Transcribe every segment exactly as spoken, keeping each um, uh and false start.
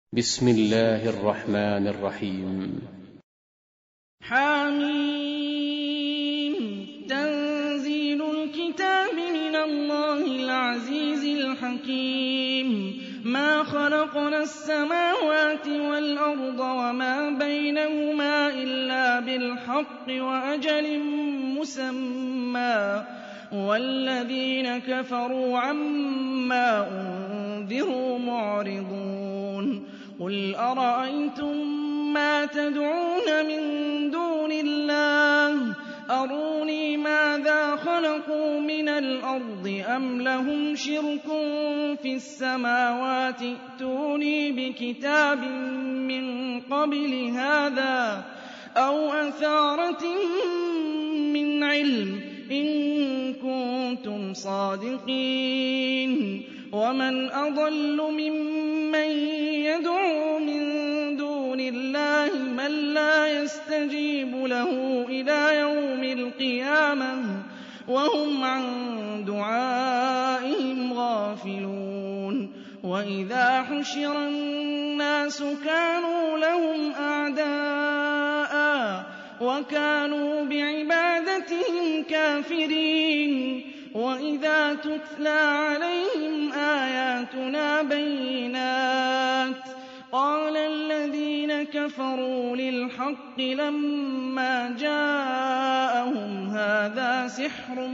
بسم الله الرحمن الرحيم. حميم. تنزيل الكتاب من الله العزيز الحكيم. ما خلقنا السماوات والأرض وما بينهما إلا بالحق وأجل مسمى، والذين كفروا عما أنذروا معرضون. قل أرأيتم ما تدعون من دون الله أروني ماذا خلقوا من الأرض أم لهم شرك في السماوات ائتوني بكتاب من قبل هذا أو أثارة من علم إن كنتم صادقين. ومن أضل ممن يدعو من دون الله من لا يستجيب له إلى يوم القيامة وهم عن دعائهم غافلون. وإذا حشر الناس كانوا لهم أعداء وكانوا بعبادتهم كافرين. وإذا تتلى عليهم آياتنا بينات قال الذين كفروا للحق لما جاءهم هذا سحر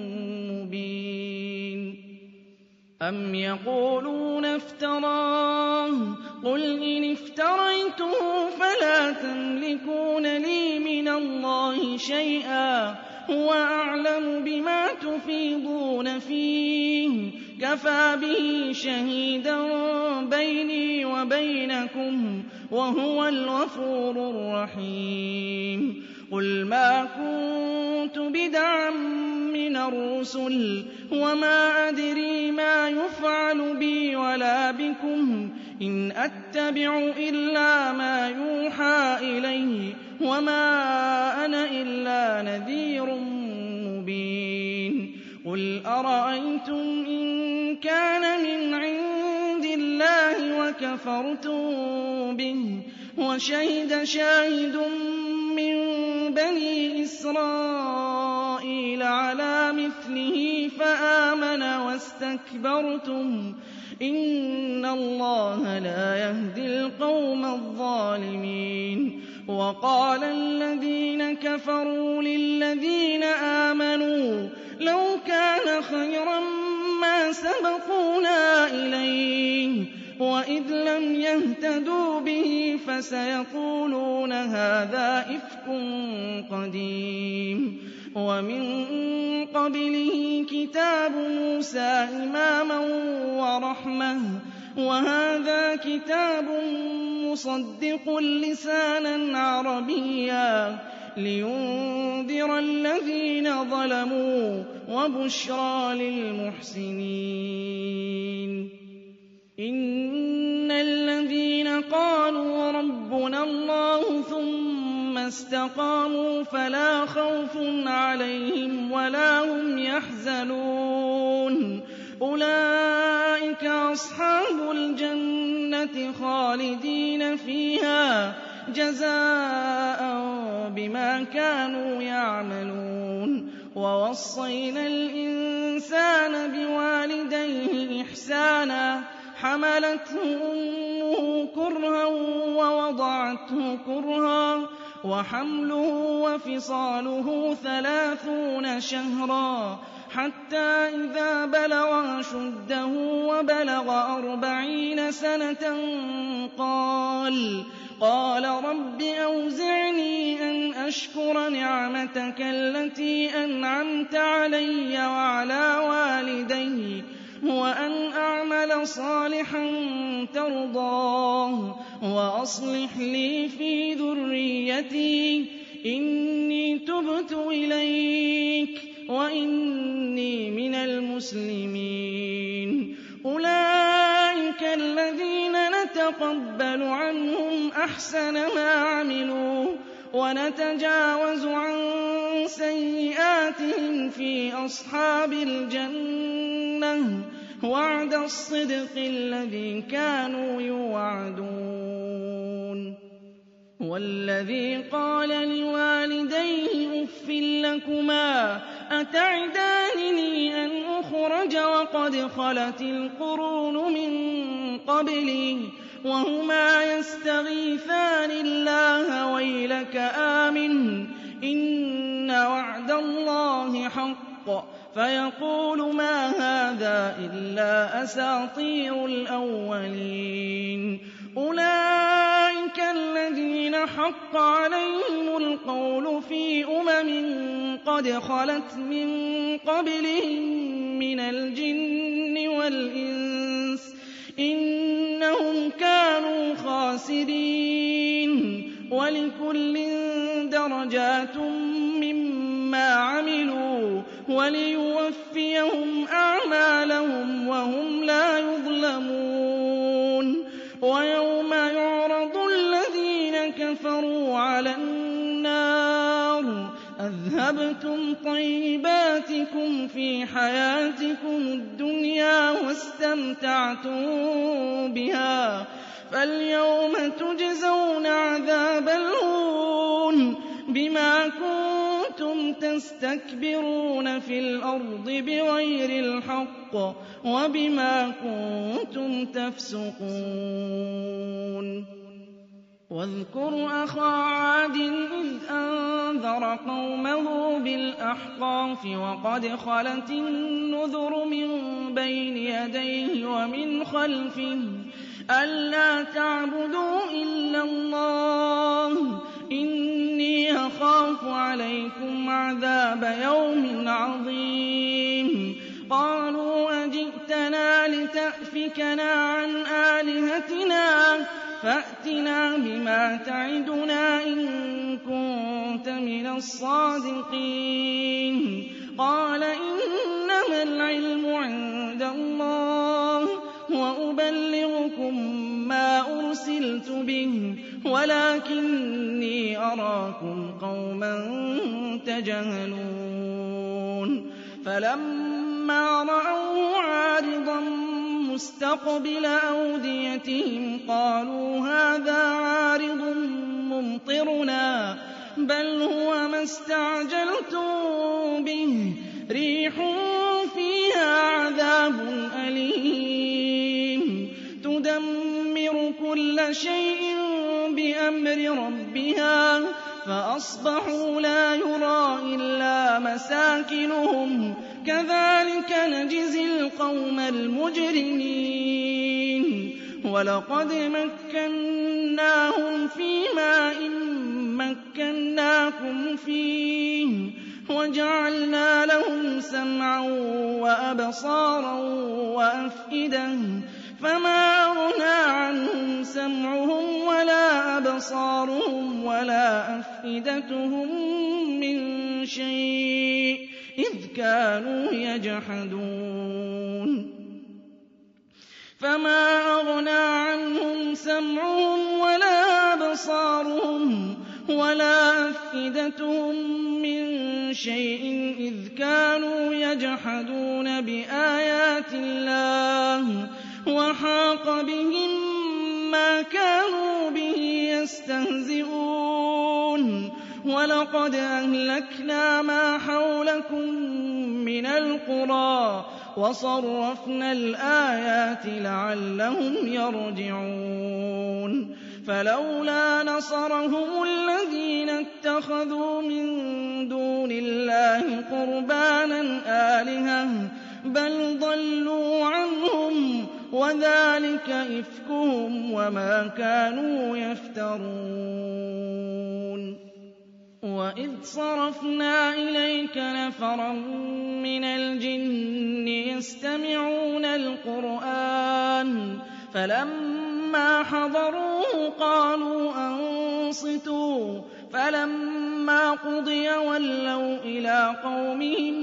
مبين. أم يقولون افتراه قل إن افتريته فلا تملكون لي من الله شيئا هو أعلم بما تفيضون فيه كفى به شهيدا بيني وبينكم وهو الغفور الرحيم. قل ما كنت بدعا من الرسل وما أدري ما يفعل بي ولا بكم إن أتبع إلا ما يوحى إلي وما أنا إلا نذير مبين. قل أرأيتم إن كان من عند الله وكفرتم به وشهد شاهد من بني إسرائيل على مثله فآمن واستكبرتم إن الله لا يهدي القوم الظالمين. وقال الذين كفروا للذين آمنوا لو كان خيرا ما سبقونا إليه وإذ لم يهتدوا به فسيقولون هذا إفك قديم. ومن قبله كتاب موسى إماما ورحمة وهذا كتاب مصدق لسانا عربيا لينذر الذين ظلموا وبشرى للمحسنين. إن الذين قالوا ربنا الله ثم استقاموا فلا خوف عليهم ولا هم يحزنون أولئك أصحاب الجنة خالدين فيها جزاء بما كانوا يعملون. ووصينا الإنسان بوالديه إحسانا حملته أمه كرها ووضعته كرها وحمله وفصاله ثلاثون شهرا حتى إذا بلغ أشده وبلغ أربعين سنة قال قال رب أوزعني أن أشكر نعمتك التي أنعمت علي وعلى والدي وأن أعمل صالحا ترضاه وأصلح لي في ذريتي إني تبت إليك وإني من المسلمين. أولئك الذين نتقبل عنهم أحسن ما عملوا ونتجاوز عن سيئاتهم في أصحاب الجنة وعد الصدق الذي كانوا يوعدون. هُوَ الَّذِي قَالَ لِوَالِدَيْهِ أُفٍّ لَّكُمَا أَتَعِدَانِنِي أَنْ أُخْرَجَ وَقَدْ خَلَتِ الْقُرُونُ مِن قَبْلِي وَهُمَا يَسْتَغِيثَانِ اللَّهَ وَيْلَكَ آمِنْ إِنَّ وَعْدَ اللَّهِ حَقٌّ فَيَقُولُ مَا هَٰذَا إِلَّا أَسَاطِيرُ الْأَوَّلِينَ أُولَٰئِكَ الَّذِينَ حَقَّ عَلَيْهِمُ الْقَوْلُ فِي أُمَمٍ قَدْ خَلَتْ مِن قَبْلِهِم مِّنَ الْجِنِّ وَالْإِنسِ ۖ إِنَّهُمْ كَانُوا خَاسِرِينَ وَلِكُلٍّ دَرَجَاتٌ مِّمَّا عَمِلُوا وَلِيُوَفِّيَهُمْ أَعْمَالَهُمْ وَهُمْ لَا يُظْلَمُونَ وَيَوْمَ يُعْرَضُ الَّذِينَ كَفَرُوا عَلَى النَّارِ أَذْهَبْتُمْ طَيِّبَاتِكُمْ فِي حَيَاتِكُمُ الدُّنْيَا وَاسْتَمْتَعْتُم بِهَا فَالْيَوْمَ تُجْزَوْنَ عَذَابَ الْهُونِ بِمَا كُنتُمْ تَسْتَكْبِرُونَ فِي الْأَرْضِ بِغَيْرِ الْحَقِّ وَبِمَا كُنتُمْ تَفْسُقُونَ وَاذْكُرْ أَخَا عَادٍ إِذْ أَنذَرَ قَوْمَهُ بِالْأَحْقَافِ وَقَدْ خَلَتِ النُّذُرُ مِن بَيْنِ يَدَيْهِ وَمِنْ خَلْفِهِ أَلَّا تَعْبُدُوا إِلَّا اللَّهَ إِنِّي أَخَافُ عَلَيْكُمْ عَذَابَ يَوْمٍ عَظِيمٍ قَالُوا أَجِئْتَنَا لِتَأْفِكَنَا عَنْ آلِهَتِنَا فَأْتِنَا بِمَا تَعِدُنَا إِن كُنتَ مِنَ الصَّادِقِينَ قَالَ إِنَّمَا الْعِلْمُ عِندَ اللَّهِ وَأُبَلِّغُكُم مَّا أُرْسِلْتُ بِهِ وَلَٰكِنِّي أَرَاكُمْ قَوْمًا تَجْهَلُونَ فَلَمَّا رَأَوْهُ عَارِضًا مُّسْتَقْبِلَ أَوْدِيَتِهِمْ قَالُوا هَٰذَا عَارِضٌ مُّمْطِرُنَا بَلْ هُوَ مَا اسْتَعْجَلْتُم بِهِ رِيحٌ فِيهَا عَذَابٌ أَلِيمٌ تُدَمِّرُ كُلَّ شَيْءٍ بِأَمْرِ رَبِّهَا فَأَصْبَحُوا لَا يُرَىٰ إِلَّا مَسَاكِنُهُمْ كَذَٰلِكَ نَجْزِي الْقَوْمَ الْمُجْرِمِينَ وَلَقَدْ مَكَّنَّاهُمْ فِي مَاءٍ مَّكَّنَّاكُمْ فِيهِ وَجَعَلْنَا لَهُمْ سَمْعًا وَأَبْصَارًا وَأَفْئِدَةً فَمَا أَغْنَىٰ عَنْهُمْ سَمْعُهُمْ وَلَا أَبْصَارُهُمْ وَلَا أَفْئِدَتُهُم مِّن شَيْءٍ إِذْ كَانُوا يَجْحَدُونَ فَمَا أَغْنَىٰ عَنْهُمْ سَمْعُهُمْ وَلَا أَبْصَارُهُمْ وَلَا أَفْئِدَتُهُم مِّن شَيْءٍ إِذْ كَانُوا يَجْحَدُونَ بِآيَاتِ اللَّهِ وَحَاقَ بِهِم مَّا كَانُوا بِهِ يَسْتَهْزِئُونَ وَلَقَدْ أَهْلَكْنَا مَا حَوْلَكُم مِّنَ الْقُرَىٰ وَصَرَّفْنَا الْآيَاتِ لَعَلَّهُمْ يَرْجِعُونَ فَلَوْلَا نَصَرَهُمُ الَّذِينَ اتَّخَذُوا مِن دُونِ اللَّهِ قُرْبَانًا آلِهَةً بَلْ ضَلُّوا عَنْهُمْ وَذَٰلِكَ إِفْكُهُمْ وَمَا كَانُوا يَفْتَرُونَ وَإِذْ صَرَفْنَا إِلَيْكَ نَفَرًا مِّنَ الْجِنِّ يَسْتَمِعُونَ الْقُرْآنَ فَلَمَّا حَضَرُوهُ قَالُوا أَنصِتُوا فَلَمَّا قُضِيَ وَلَّوْا إِلَىٰ قَوْمِهِم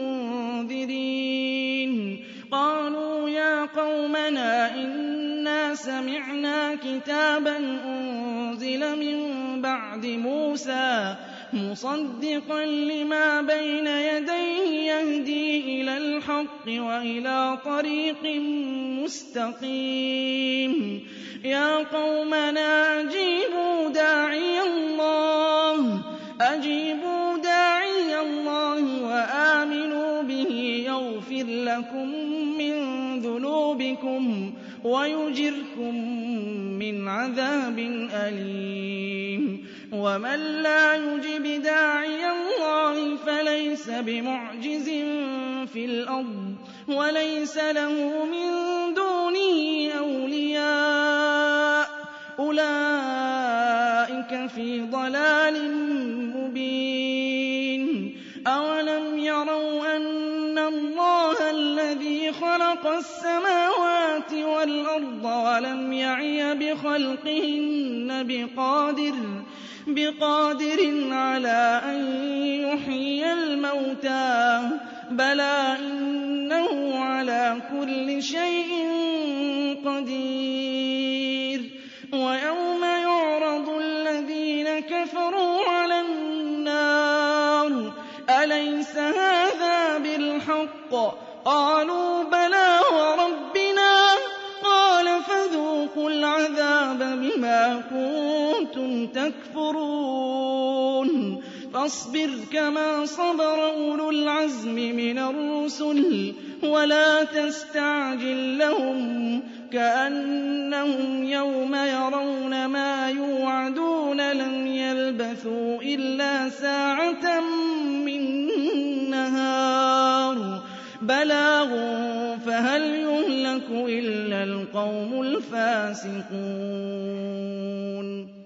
مُّنذِرِينَ قَالُوا يَا قَوْمَنَا إِنَّا سَمِعْنَا كِتَابًا أُنزِلَ مِن بَعْدِ مُوسَىٰ مُصَدِّقًا لِّمَا بَيْنَ يَدَيْهِ يَهْدِي إِلَى الْحَقِّ وَإِلَىٰ طَرِيقٍ مُّسْتَقِيمٍ يَا قَوْمَنَا أَجِيبُوا دَاعِيَ لكم من ذنوبكم ويجركم من عذاب أليم ومن لا يجب داعي الله فليس بمعجز في الأرض وليس له من دونه أولياء أولئك في ضلال مبين أولم يروا أن الله الذي خلق السماوات والأرض ولم يعي بخلقهن بقادر بقادر على أن يحيي الموتى بلى إنه على كل شيء قدير ويوم يعرض الذين كفروا على النار أليس هذا بالحق قالوا بلى وربنا قال فذوقوا العذاب بما كنتم تكفرون فاصبر كما صبر أولو العزم من الرسل ولا تستعجل لهم كأنهم يوم يرون ما يوعدون لم يلبثوا إلا ساعة من نهار بلاغ فهل يهلك إلا القوم الفاسقون